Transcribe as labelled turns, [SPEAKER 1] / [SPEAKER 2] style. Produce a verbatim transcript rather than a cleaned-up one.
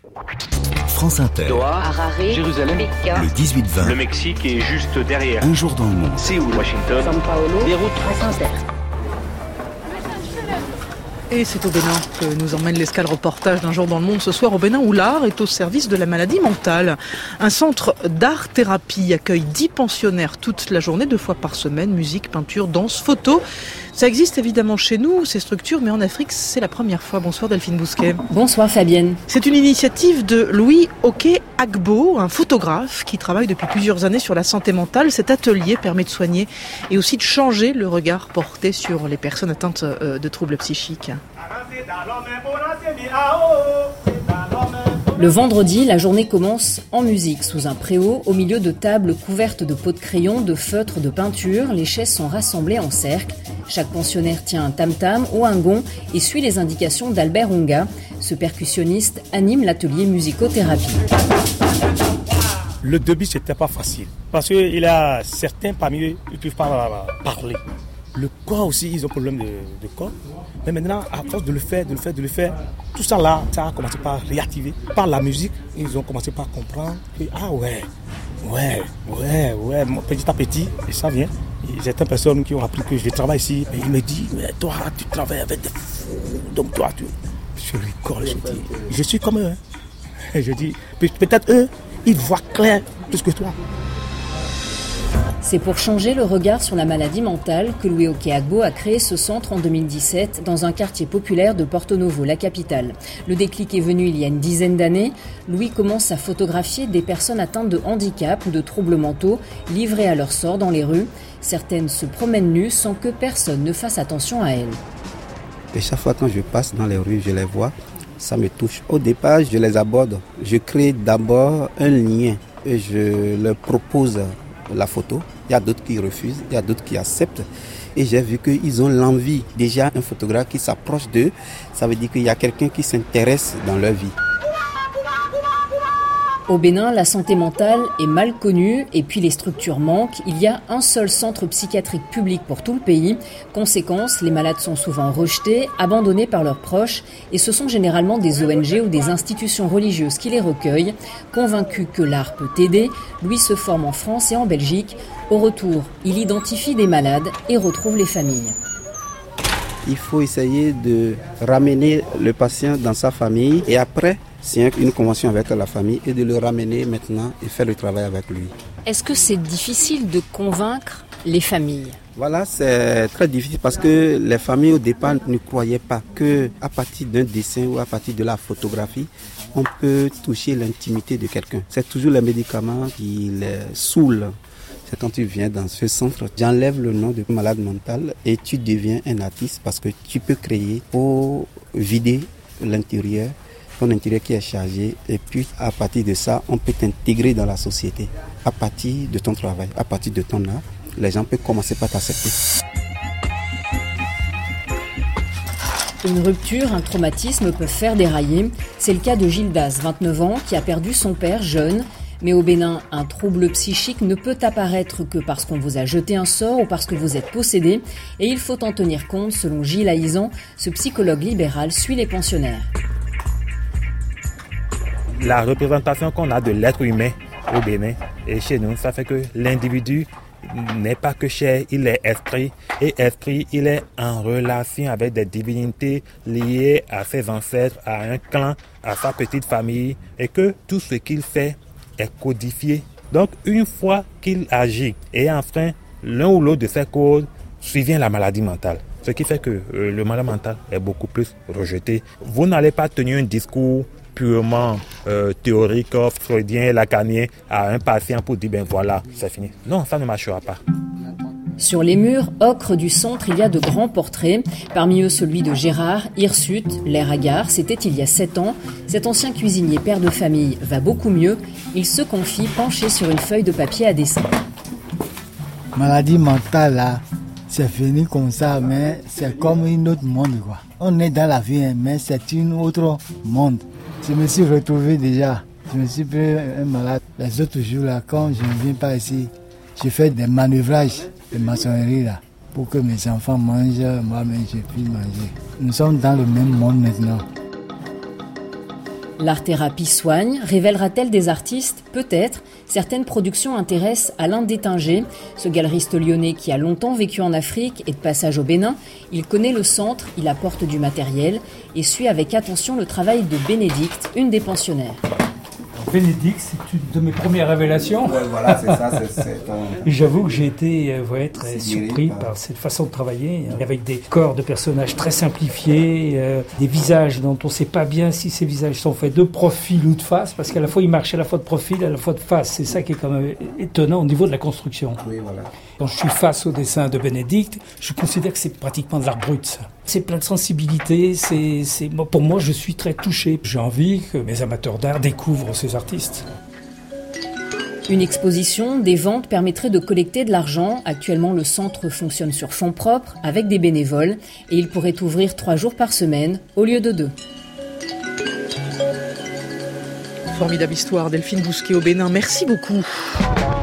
[SPEAKER 1] France Inter.
[SPEAKER 2] Doha, Harare,
[SPEAKER 3] Jérusalem,
[SPEAKER 2] Pékin,
[SPEAKER 1] Le dix-huit vingt.
[SPEAKER 3] le Mexique est juste derrière.
[SPEAKER 1] Un jour dans le monde.
[SPEAKER 3] Séoul, Washington,
[SPEAKER 2] São Paulo,
[SPEAKER 3] Beyrouth.
[SPEAKER 2] France Inter.
[SPEAKER 4] Et c'est au Bénin que nous emmène l'escale reportage d'un jour dans le monde ce soir, au Bénin où l'art est au service de la maladie mentale. Un centre d'art-thérapie accueille dix pensionnaires toute la journée, deux fois par semaine, musique, peinture, danse, photo. Ça existe évidemment chez nous, ces structures, mais en Afrique, c'est la première fois. Bonsoir Delphine Bousquet.
[SPEAKER 5] Bonsoir Fabienne.
[SPEAKER 4] C'est une initiative de Louis Oke-Agbo, un photographe qui travaille depuis plusieurs années sur la santé mentale. Cet atelier permet de soigner et aussi de changer le regard porté sur les personnes atteintes de troubles psychiques.
[SPEAKER 5] Le vendredi, la journée commence en musique, sous un préau, au milieu de tables couvertes de pots de crayon, de feutres, de peinture. Les chaises sont rassemblées en cercle. Chaque pensionnaire tient un tam-tam ou un gong et suit les indications d'Albert Onga. Ce percussionniste anime l'atelier musicothérapie.
[SPEAKER 6] Le début, c'était pas facile. Parce qu'il y a certains parmi eux qui ne peuvent pas parler. Le corps aussi, ils ont problème de, de corps. Mais maintenant, à force de le faire, de le faire, de le faire, tout ça là, ça a commencé par réactiver. Par la musique, ils ont commencé par comprendre que, ah ouais, ouais, ouais, ouais, petit à petit, et ça vient. Il y a certaines personnes qui ont appris que je travaille ici, et ils me disent, mais toi, tu travailles avec des fous, donc toi, tu... Je rigole, je dis, je suis comme eux. Hein. Et je dis, peut-être eux, ils voient clair plus que toi.
[SPEAKER 5] C'est pour changer le regard sur la maladie mentale que Louis Oke-Agbo a créé ce centre en deux mille dix-sept dans un quartier populaire de Porto Novo, la capitale. Le déclic est venu il y a une dizaine d'années. Louis commence à photographier des personnes atteintes de handicap ou de troubles mentaux, livrées à leur sort dans les rues. Certaines se promènent nues sans que personne ne fasse attention à elles.
[SPEAKER 7] Et chaque fois quand je passe dans les rues, je les vois, ça me touche. Au départ, je les aborde. Je crée d'abord un lien et je leur propose la photo. Il y a d'autres qui refusent, il y a d'autres qui acceptent. Et j'ai vu qu'ils ont l'envie. Déjà, un photographe qui s'approche d'eux, ça veut dire qu'il y a quelqu'un qui s'intéresse dans leur vie.
[SPEAKER 5] Au Bénin, la santé mentale est mal connue et puis les structures manquent. Il y a un seul centre psychiatrique public pour tout le pays. Conséquence, les malades sont souvent rejetés, abandonnés par leurs proches et ce sont généralement des O N G ou des institutions religieuses qui les recueillent. Convaincu que l'art peut aider, Louis se forme en France et en Belgique. Au retour, il identifie des malades et retrouve les familles.
[SPEAKER 7] Il faut essayer de ramener le patient dans sa famille et après, c'est une convention avec la famille et de le ramener maintenant et faire le travail avec lui.
[SPEAKER 5] Est-ce que c'est difficile de convaincre les familles ?
[SPEAKER 7] Voilà, c'est très difficile parce que les familles au départ ne croyaient pas qu'à partir d'un dessin ou à partir de la photographie, on peut toucher l'intimité de quelqu'un. C'est toujours les médicaments qui les saoulent. C'est quand tu viens dans ce centre, j'enlève le nom de malade mental et tu deviens un artiste parce que tu peux créer pour vider l'intérieur, ton intérieur qui est chargé et puis à partir de ça, on peut t'intégrer dans la société. À partir de ton travail, à partir de ton art, les gens peuvent commencer par t'accepter.
[SPEAKER 5] Une rupture, un traumatisme peuvent faire dérailler. C'est le cas de Gildas, vingt-neuf ans, qui a perdu son père jeune. Mais au Bénin, un trouble psychique ne peut apparaître que parce qu'on vous a jeté un sort ou parce que vous êtes possédé. Et il faut en tenir compte, selon Gilles Aizan, ce psychologue libéral suit les pensionnaires.
[SPEAKER 6] La représentation qu'on a de l'être humain au Bénin et chez nous, ça fait que l'individu n'est pas que chair, il est esprit. Et esprit, il est en relation avec des divinités liées à ses ancêtres, à un clan, à sa petite famille. Et que tout ce qu'il fait est codifié. Donc, une fois qu'il agit et enfreint l'un ou l'autre de ses causes, survient la maladie mentale. Ce qui fait que euh, le malade mental est beaucoup plus rejeté. Vous n'allez pas tenir un discours purement euh, théorique, freudien, lacanien à un patient pour dire, ben voilà, c'est fini. Non, ça ne marchera pas.
[SPEAKER 5] Sur les murs ocre du centre, il y a de grands portraits. Parmi eux, celui de Gérard Hirsute, l'air hagard. C'était il y a sept ans. Cet ancien cuisinier, père de famille, va beaucoup mieux. Il se confie penché sur une feuille de papier à dessin.
[SPEAKER 8] Maladie mentale, là, c'est fini comme ça, mais c'est comme un autre monde, quoi. On est dans la vie, mais c'est un autre monde. Je me suis retrouvé déjà. Je me suis pris un malade. Les autres jours, là, quand je ne viens pas ici, je fais des manœuvrages de maçonnerie là, pour que mes enfants mangent, moi-même je puisse manger. Nous sommes dans le même monde maintenant.
[SPEAKER 5] L'art-thérapie soigne, révélera-t-elle des artistes ? Peut-être. Certaines productions intéressent Alain Détinger, ce galeriste lyonnais qui a longtemps vécu en Afrique et de passage au Bénin. Il connaît le centre, il apporte du matériel et suit avec attention le travail de Bénédicte, une des pensionnaires.
[SPEAKER 1] Bénédicte, c'est une de mes premières révélations.
[SPEAKER 7] Ouais, voilà, c'est ça. C'est, c'est un...
[SPEAKER 1] Et j'avoue que j'ai été euh, ouais, très
[SPEAKER 7] C'est
[SPEAKER 1] surpris
[SPEAKER 7] par...
[SPEAKER 1] par cette façon de travailler, avec des corps de personnages très simplifiés, euh, des visages dont on ne sait pas bien si ces visages sont faits de profil ou de face, parce qu'à la fois ils marchent à la fois de profil, à la fois de face. C'est ça qui est quand même étonnant au niveau de la construction.
[SPEAKER 7] Oui, voilà.
[SPEAKER 1] Quand je suis face au dessin de Bénédicte, je considère que c'est pratiquement de l'art brut, ça. C'est plein de sensibilité, c'est, c'est... pour moi je suis très touché. J'ai envie que mes amateurs d'art découvrent ces artistes.
[SPEAKER 5] Une exposition, des ventes permettraient de collecter de l'argent. Actuellement, le centre fonctionne sur fonds propres avec des bénévoles et il pourrait ouvrir trois jours par semaine au lieu de deux.
[SPEAKER 4] Formidable histoire, Delphine Bousquet au Bénin. Merci beaucoup.